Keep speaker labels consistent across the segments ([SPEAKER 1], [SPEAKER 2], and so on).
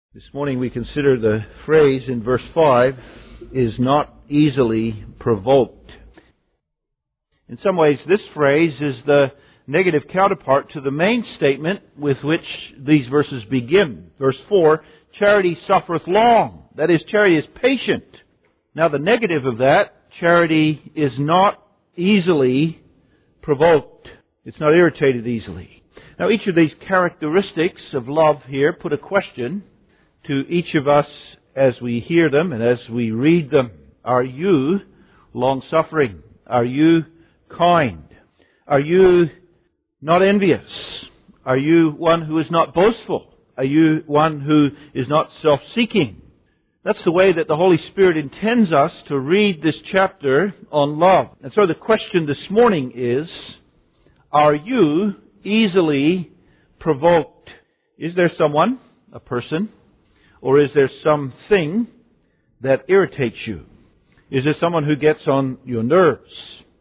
[SPEAKER 1] This morning we consider the phrase in verse 5, is not easily provoked. In some ways this phrase is the negative counterpart to the main statement with which these verses begin. Verse 4, charity suffereth long. That is, charity is patient. Now the negative of that, charity is not easily provoked. It's not irritated easily. Now each of these characteristics of love here put a question to each of us as we hear them and as we read them. Are you long-suffering? Are you kind? Are you not envious? Are you one who is not boastful? Are you one who is not self-seeking? That's the way that the Holy Spirit intends us to read this chapter on love. And so the question this morning is, are you easily provoked? Is there someone, a person, or is there something that irritates you? Is there someone who gets on your nerves?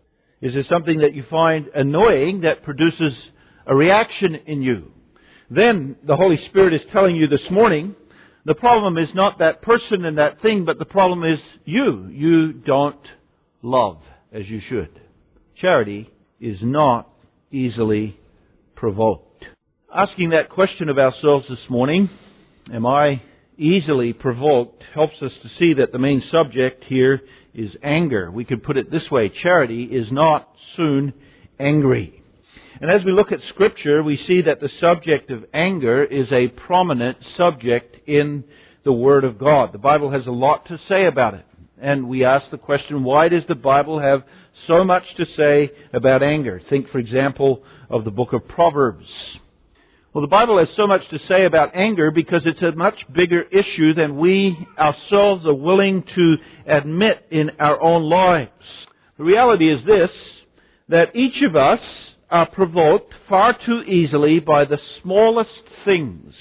[SPEAKER 1] Is there something that you find annoying that produces a reaction in you? Then the Holy Spirit is telling you this morning, the problem is not that person and that thing, but the problem is you. You don't love as you should. Charity is not easily provoked. Asking that question of ourselves this morning, am I easily provoked, helps us to see that the main subject here is anger. We could put it this way, charity is not soon angry. And as we look at Scripture, we see that the subject of anger is a prominent subject in the Word of God. The Bible has a lot to say about it. And we ask the question, why does the Bible have so much to say about anger? Think, for example, of the book of Proverbs. Well, the Bible has so much to say about anger because it's a much bigger issue than we ourselves are willing to admit in our own lives. The reality is this, that each of us are provoked far too easily by the smallest things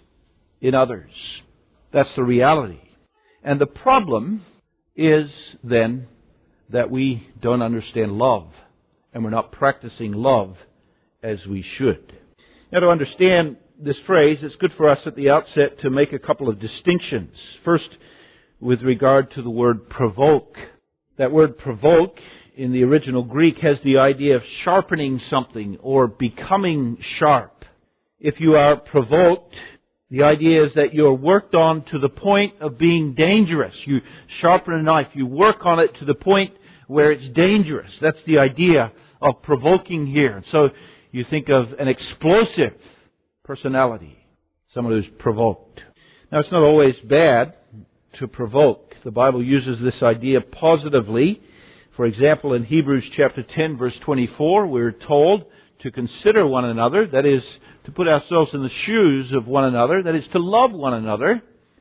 [SPEAKER 1] in others. That's the reality. And the problem is then that we don't understand love, and we're not practicing love as we should. Now, to understand this phrase, it's good for us at the outset to make a couple of distinctions. First, with regard to the word provoke. That word provoke in the original Greek has the idea of sharpening something or becoming sharp. If you are provoked, the idea is that you're worked on to the point of being dangerous. You sharpen a knife, you work on it to the point where it's dangerous. That's the idea of provoking here. So you think of an explosive personality, someone who's provoked. Now, it's not always bad to provoke. The Bible uses this idea positively. For example, in Hebrews chapter 10, verse 24, we're told to consider one another, that is, to put ourselves in the shoes of one another, that is, to love one another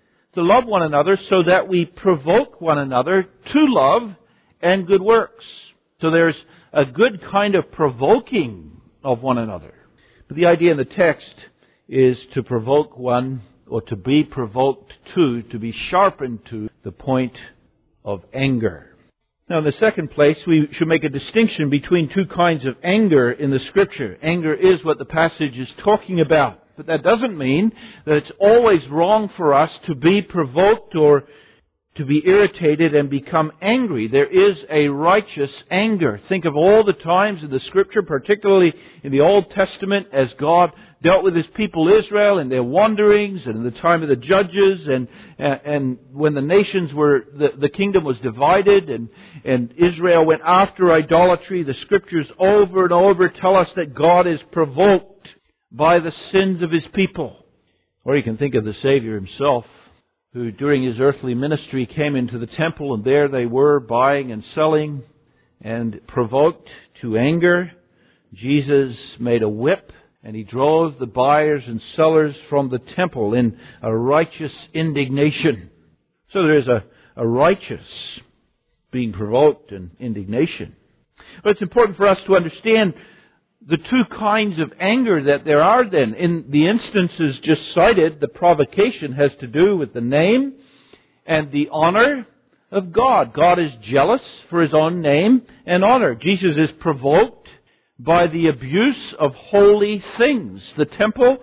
[SPEAKER 1] so that we provoke one another to love and good works. So there's a good kind of provoking of one another. But the idea in the text is to provoke one, or to be provoked to be sharpened to the point of anger. Now, in the second place, we should make a distinction between two kinds of anger in the Scripture. Anger is what the passage is talking about. But that doesn't mean that it's always wrong for us to be provoked or to be irritated and become angry. There is a righteous anger. Think of all the times in the Scripture, particularly in the Old Testament, as God dealt with His people Israel in their wanderings and in the time of the judges and when the nations were, the kingdom was divided and Israel went after idolatry. The Scriptures over and over tell us that God is provoked by the sins of His people. Or you can think of the Savior Himself, who during His earthly ministry came into the temple, and there they were buying and selling, and provoked to anger, Jesus made a whip, and He drove the buyers and sellers from the temple in a righteous indignation. So there is a righteous being provoked and indignation. But it's important for us to understand the two kinds of anger that there are then. In the instances just cited, the provocation has to do with the name and the honor of God. God is jealous for His own name and honor. Jesus is provoked by the abuse of holy things. The temple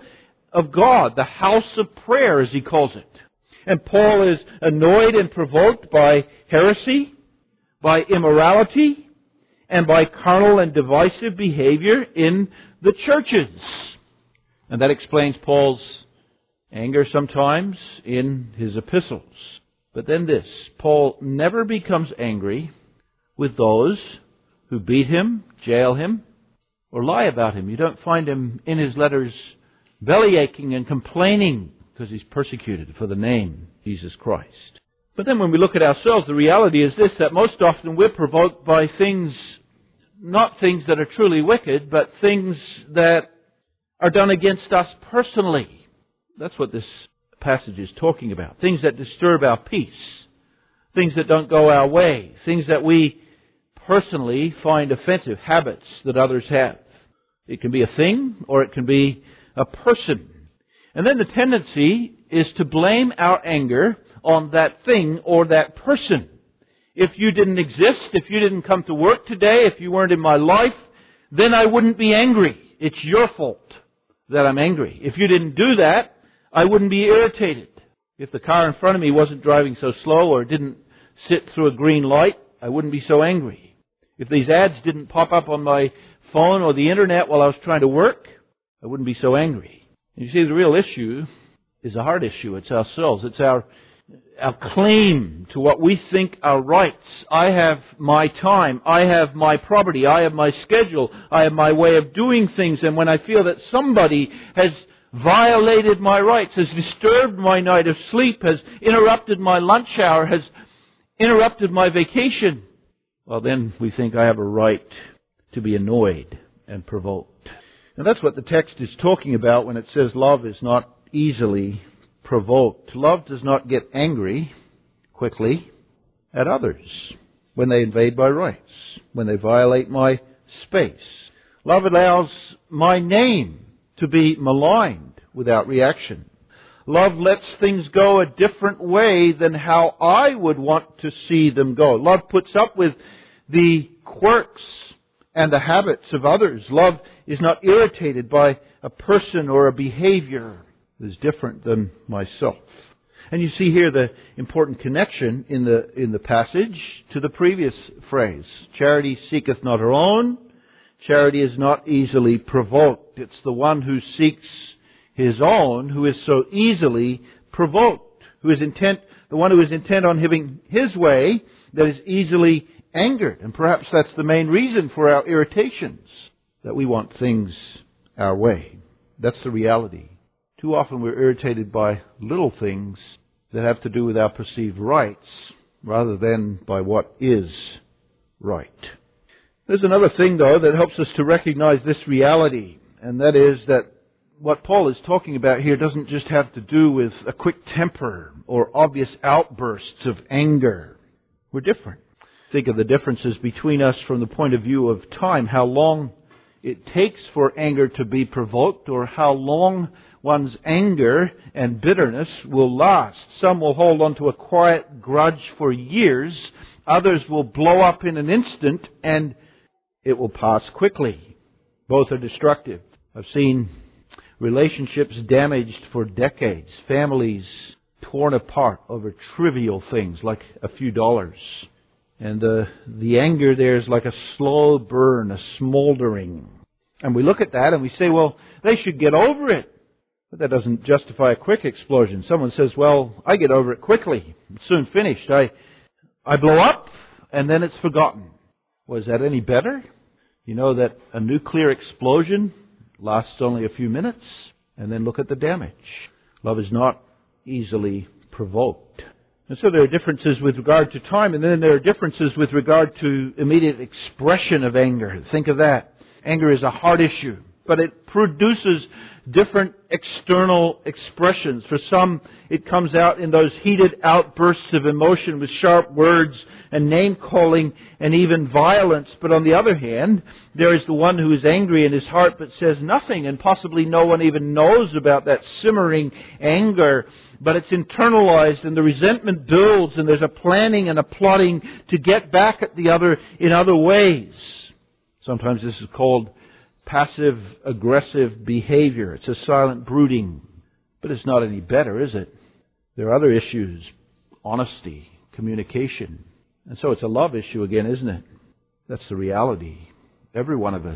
[SPEAKER 1] of God, the house of prayer, as he calls it. And Paul is annoyed and provoked by heresy, by immorality, and by carnal and divisive behavior in the churches. And that explains Paul's anger sometimes in his epistles. But then this, Paul never becomes angry with those who beat him, jail him, or lie about him. You don't find him in his letters bellyaching and complaining because he's persecuted for the name Jesus Christ. But then when we look at ourselves, the reality is this, that most often we're provoked by things, not things that are truly wicked, but things that are done against us personally. That's what this passage is talking about. Things that disturb our peace. Things that don't go our way. Things that we personally find offensive. Habits that others have. It can be a thing or it can be a person. And then the tendency is to blame our anger on that thing or that person. If you didn't exist, if you didn't come to work today, if you weren't in my life, then I wouldn't be angry. It's your fault that I'm angry. If you didn't do that, I wouldn't be irritated. If the car in front of me wasn't driving so slow or didn't sit through a green light, I wouldn't be so angry. If these ads didn't pop up on my phone or the internet while I was trying to work, I wouldn't be so angry. And you see, the real issue is a heart issue. It's ourselves. It's our claim to what we think are rights. I have my time. I have my property. I have my schedule. I have my way of doing things. And when I feel that somebody has violated my rights, has disturbed my night of sleep, has interrupted my lunch hour, has interrupted my vacation, well, then we think I have a right to be annoyed and provoked. And that's what the text is talking about when it says love is not easily provoked. Love does not get angry quickly at others when they invade my rights, when they violate my space. Love allows my name to be maligned without reaction. Love lets things go a different way than how I would want to see them go. Love puts up with the quirks and the habits of others. Love is not irritated by a person or a behavior that is different than myself. And you see here the important connection in the passage to the previous phrase. Charity seeketh not her own. Charity is not easily provoked. It's the one who seeks his own who is so easily provoked. The one who is intent on having his way that is easily angered. And perhaps that's the main reason for our irritations, that we want things our way. That's the reality. Too often we're irritated by little things that have to do with our perceived rights rather than by what is right. There's another thing, though, that helps us to recognize this reality, and that is that what Paul is talking about here doesn't just have to do with a quick temper or obvious outbursts of anger. We're different. Think of the differences between us from the point of view of time, how long it takes for anger to be provoked or how long one's anger and bitterness will last. Some will hold on to a quiet grudge for years. Others will blow up in an instant and it will pass quickly. Both are destructive. I've seen relationships damaged for decades. Families torn apart over trivial things like a few dollars. And the anger there is like a slow burn, a smoldering. And we look at that and we say, well, they should get over it. But that doesn't justify a quick explosion. Someone says, well, I get over it quickly. It's soon finished. I blow up and then it's forgotten. Was that any better? You know that a nuclear explosion lasts only a few minutes, and then look at the damage. Love is not easily provoked. And so there are differences with regard to time, and then there are differences with regard to immediate expression of anger. Think of that. Anger is a hard issue, but it produces different external expressions. For some, it comes out in those heated outbursts of emotion with sharp words and name-calling and even violence. But on the other hand, there is the one who is angry in his heart but says nothing, and possibly no one even knows about that simmering anger. But it's internalized and the resentment builds and there's a planning and a plotting to get back at the other in other ways. Sometimes this is called passive-aggressive behavior. It's a silent brooding. But it's not any better, is it? There are other issues. Honesty, communication. And so it's a love issue again, isn't it? That's the reality. Every one of us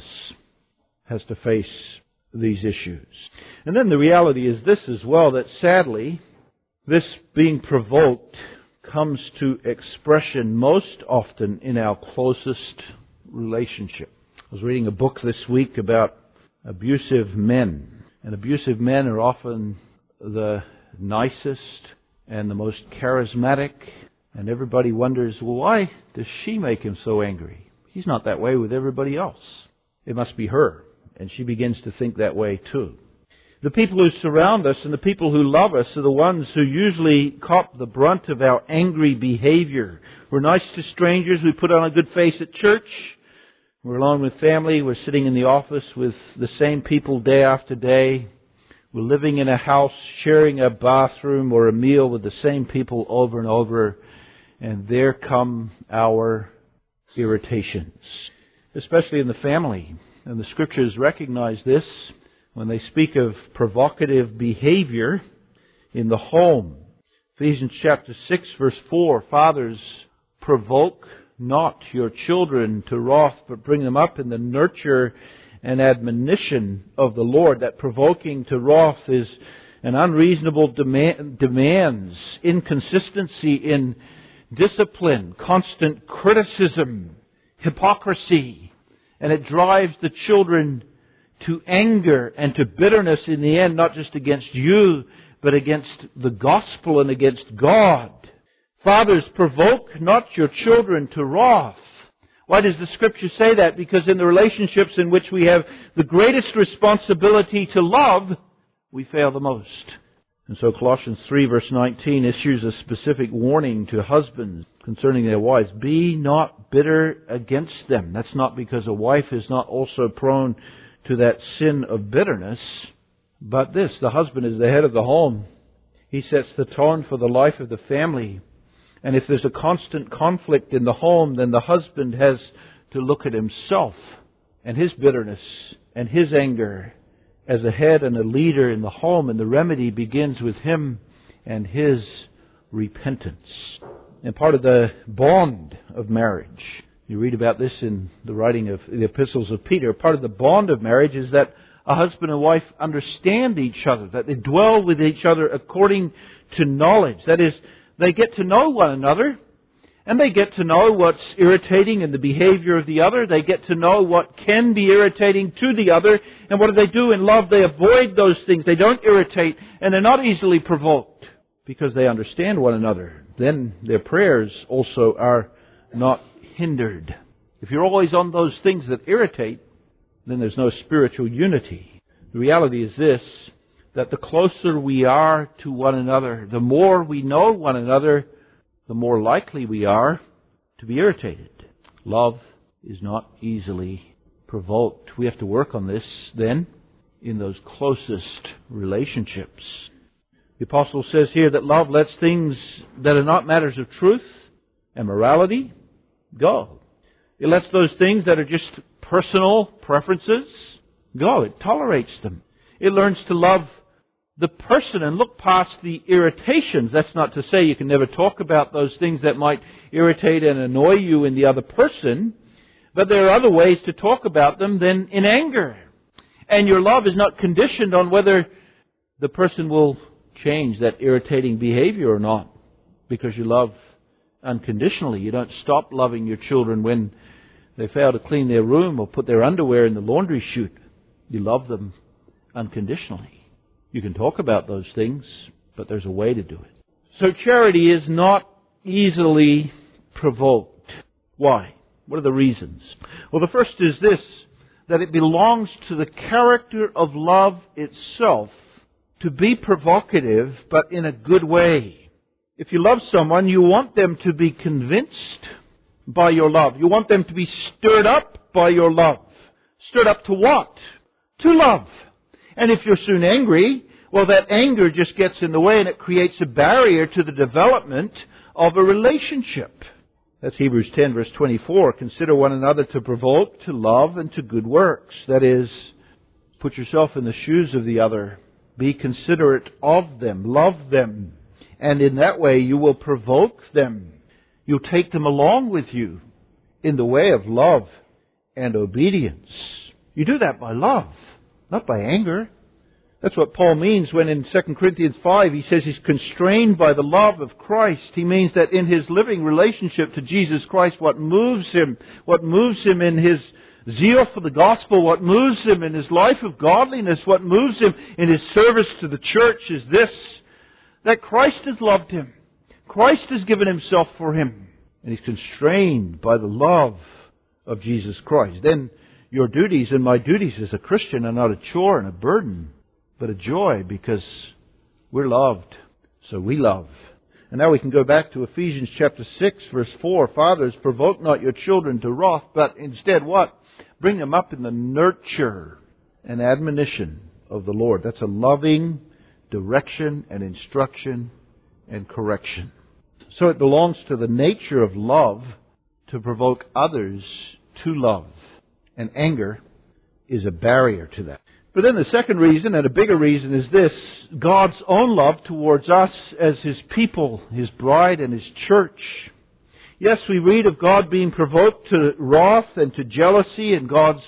[SPEAKER 1] has to face these issues. And then the reality is this as well, that sadly, this being provoked comes to expression most often in our closest relationship. I was reading a book this week about abusive men. And abusive men are often the nicest and the most charismatic. And everybody wonders, well, why does she make him so angry? He's not that way with everybody else. It must be her. And she begins to think that way too. The people who surround us and the people who love us are the ones who usually cop the brunt of our angry behavior. We're nice to strangers. We put on a good face at church. We're alone with family. We're sitting in the office with the same people day after day. We're living in a house, sharing a bathroom or a meal with the same people over and over. And there come our irritations, especially in the family. And the Scriptures recognize this when they speak of provocative behavior in the home. Ephesians chapter 6 verse 4, Fathers, provoke not your children to wrath, but bring them up in the nurture and admonition of the Lord. That provoking to wrath is an unreasonable demands, inconsistency in discipline, constant criticism, hypocrisy, and it drives the children to anger and to bitterness in the end, not just against you, but against the gospel and against God. Fathers, provoke not your children to wrath. Why does the Scripture say that? Because in the relationships in which we have the greatest responsibility to love, we fail the most. And so Colossians 3 verse 19 issues a specific warning to husbands concerning their wives. Be not bitter against them. That's not because a wife is not also prone to that sin of bitterness, but this, the husband is the head of the home. He sets the tone for the life of the family. And if there's a constant conflict in the home, then the husband has to look at himself and his bitterness and his anger as a head and a leader in the home. And the remedy begins with him and his repentance. And part of the bond of marriage, you read about this in the writing of the epistles of Peter, part of the bond of marriage is that a husband and wife understand each other, that they dwell with each other according to knowledge. That is, they get to know one another, and they get to know what's irritating in the behavior of the other. They get to know what can be irritating to the other. And what do? In love, they avoid those things. They don't irritate, and they're not easily provoked because they understand one another. Then their prayers also are not hindered. If you're always on those things that irritate, then there's no spiritual unity. The reality is this, that the closer we are to one another, the more we know one another, the more likely we are to be irritated. Love is not easily provoked. We have to work on this then in those closest relationships. The apostle says here that love lets things that are not matters of truth and morality go. It lets those things that are just personal preferences go. It tolerates them. It learns to love the person and look past the irritations. That's not to say you can never talk about those things that might irritate and annoy you in the other person, but there are other ways to talk about them than in anger. And your love is not conditioned on whether the person will change that irritating behavior or not, because you love unconditionally. You don't stop loving your children when they fail to clean their room or put their underwear in the laundry chute. You love them unconditionally. You can talk about those things, but there's a way to do it. So charity is not easily provoked. Why? What are the reasons? Well, the first is this, that it belongs to the character of love itself to be provocative, but in a good way. If you love someone, you want them to be convinced by your love. You want them to be stirred up by your love. Stirred up to what? To love. And if you're soon angry, well, that anger just gets in the way and it creates a barrier to the development of a relationship. That's Hebrews 10 verse 24. Consider one another to provoke, to love, and to good works. That is, put yourself in the shoes of the other Be considerate of them. Love them. And in that way you will provoke them. You'll take them along with you in the way of love and obedience. You do that by love, not by anger. That's what Paul means when in 2 Corinthians 5 he says he's constrained by the love of Christ. He means that in his living relationship to Jesus Christ, what moves him in his zeal for the gospel, what moves him in his life of godliness, what moves him in his service to the church is this, that Christ has loved him. Christ has given himself for him. And he's constrained by the love of Jesus Christ. Then your duties and my duties as a Christian are not a chore and a burden, but a joy, because we're loved, so we love. And now we can go back to Ephesians chapter 6, verse 4. Fathers, provoke not your children to wrath, but instead what? Bring them up in the nurture and admonition of the Lord. That's a loving direction and instruction and correction. So it belongs to the nature of love to provoke others to love. And anger is a barrier to that. But then the second reason, and a bigger reason, is this: God's own love towards us as His people, His bride and His church. Yes, we read of God being provoked to wrath and to jealousy, and God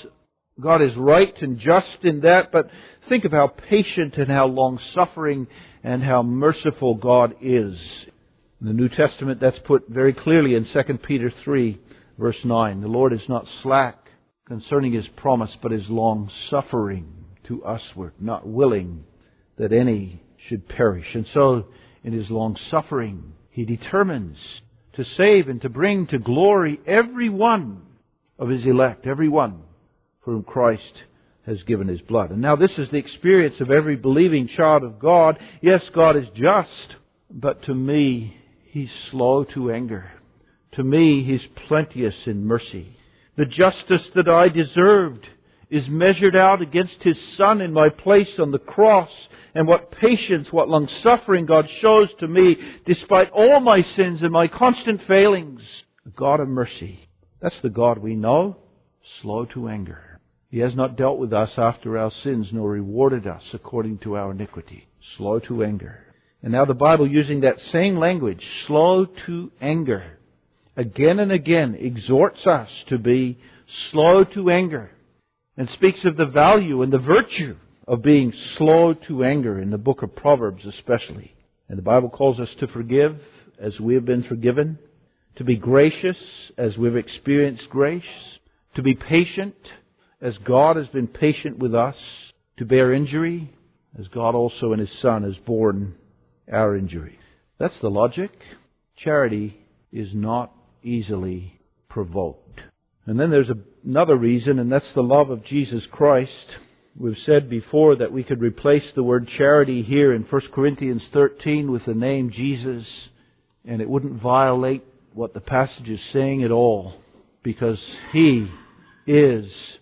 [SPEAKER 1] is right and just in that, but think of how patient and how long-suffering and how merciful God is. In the New Testament, that's put very clearly in 2 Peter 3, verse 9. The Lord is not slack concerning His promise, but is long-suffering to usward, not willing that any should perish. And so, in His long-suffering, He determines to save and to bring to glory every one of His elect, every one for whom Christ has given His blood. And now this is the experience of every believing child of God. Yes, God is just, but to me, He's slow to anger. To me, He's plenteous in mercy. The justice that I deserved is measured out against His Son in my place on the cross. And what patience, what long-suffering God shows to me, despite all my sins and my constant failings. A God of mercy. That's the God we know, slow to anger. He has not dealt with us after our sins, nor rewarded us according to our iniquity. Slow to anger. And now the Bible, using that same language, slow to anger, again and again exhorts us to be slow to anger, and speaks of the value and the virtue of being slow to anger in the book of Proverbs especially. And the Bible calls us to forgive as we have been forgiven, to be gracious as we've experienced grace, to be patient as God has been patient with us, to bear injury as God also in His Son has borne our injury. That's the logic. Charity is not easily provoked. And then there's another reason, and that's the love of Jesus Christ. We've said before that we could replace the word charity here in 1 Corinthians 13 with the name Jesus, and it wouldn't violate what the passage is saying at all, because He is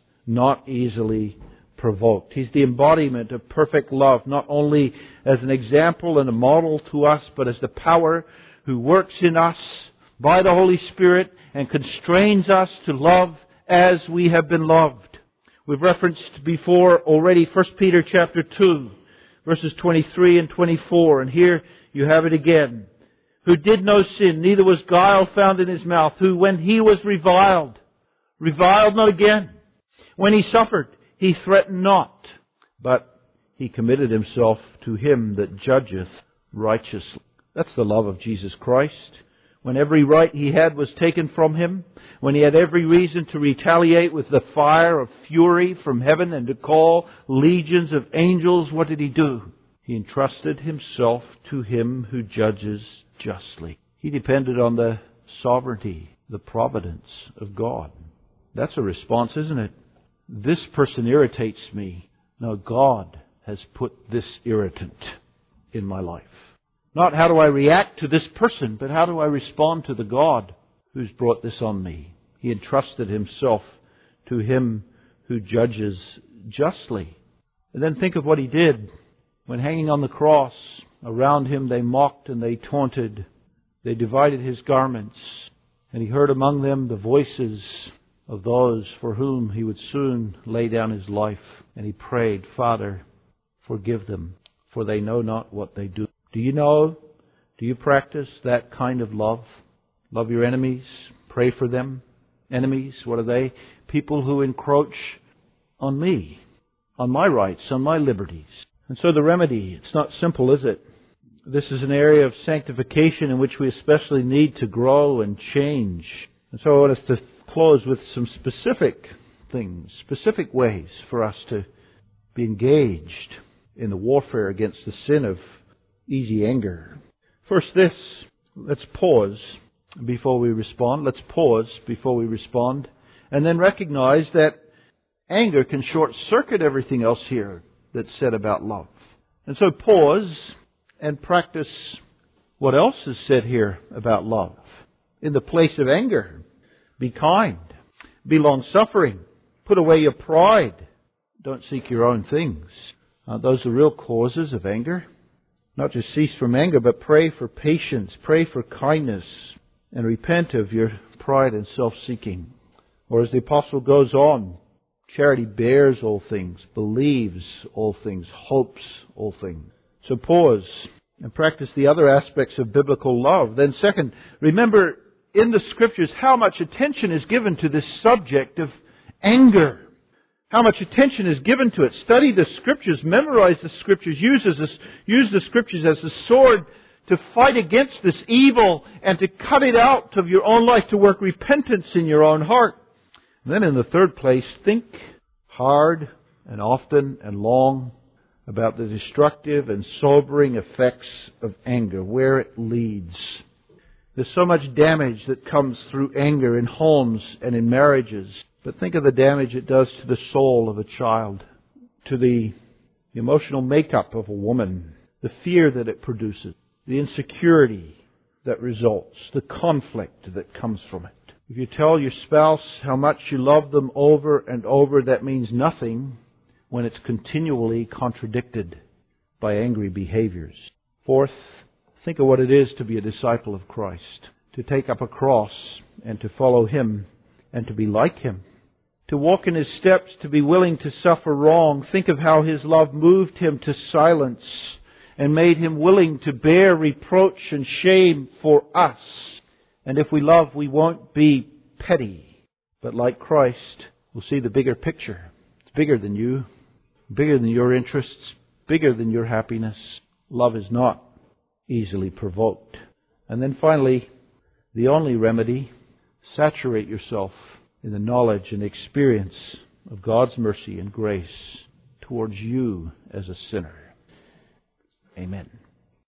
[SPEAKER 1] not easily provoked. He's the embodiment of perfect love, not only as an example and a model to us, but as the power who works in us by the Holy Spirit and constrains us to love as we have been loved. We've referenced before already 1 Peter chapter 2, verses 23 and 24, and here you have it again. Who did no sin, neither was guile found in His mouth, who when He was reviled not again. When He suffered, He threatened not, but He committed Himself to Him that judgeth righteously. That's the love of Jesus Christ. When every right He had was taken from Him, when He had every reason to retaliate with the fire of fury from heaven and to call legions of angels, what did He do? He entrusted Himself to Him who judges justly. He depended on the sovereignty, the providence of God. That's a response, isn't it? This person irritates me. No, God has put this irritant in my life. Not how do I react to this person, but how do I respond to the God who's brought this on me. He entrusted Himself to Him who judges justly. And then think of what He did when hanging on the cross. Around Him they mocked and they taunted. They divided His garments. And He heard among them the voices of those for whom He would soon lay down His life. And He prayed, Father, forgive them. for they know not what they do. Do you know? Do you practice that kind of love? Love your enemies. Pray for them. Enemies, what are they? People who encroach on me, on my rights, on my liberties. And so the remedy, it's not simple, is it? This is an area of sanctification in which we especially need to grow and change. And so I want us to close with some specific things, specific ways for us to be engaged in the warfare against the sin of easy anger. First this, let's pause before we respond. Let's pause before we respond. And then recognize that anger can short-circuit everything else here that's said about love. And so pause and practice what else is said here about love. In the place of anger, be kind. Be long-suffering. Put away your pride. Don't seek your own things. Those are real causes of anger. Not just cease from anger, but pray for patience. Pray for kindness. And repent of your pride and self-seeking. Or as the apostle goes on, charity bears all things, believes all things, hopes all things. So pause and practice the other aspects of biblical love. Then second, remember in the Scriptures how much attention is given to this subject of anger. How much attention is given to it. Study the Scriptures, memorize the Scriptures, use the Scriptures as a sword to fight against this evil and to cut it out of your own life, to work repentance in your own heart. And then in the third place, think hard and often and long about the destructive and sobering effects of anger, where it leads. There's so much damage that comes through anger in homes and in marriages. But think of the damage it does to the soul of a child, to the emotional makeup of a woman, the fear that it produces, the insecurity that results, the conflict that comes from it. If you tell your spouse how much you love them over and over, that means nothing when it's continually contradicted by angry behaviors. Fourth, think of what it is to be a disciple of Christ, to take up a cross and to follow Him and to be like Him, to walk in His steps, to be willing to suffer wrong. Think of how His love moved Him to silence and made Him willing to bear reproach and shame for us. And if we love, we won't be petty, but like Christ, we'll see the bigger picture. It's bigger than you, bigger than your interests, bigger than your happiness. Love is not easily provoked. And then finally, the only remedy, saturate yourself in the knowledge and experience of God's mercy and grace towards you as a sinner. Amen.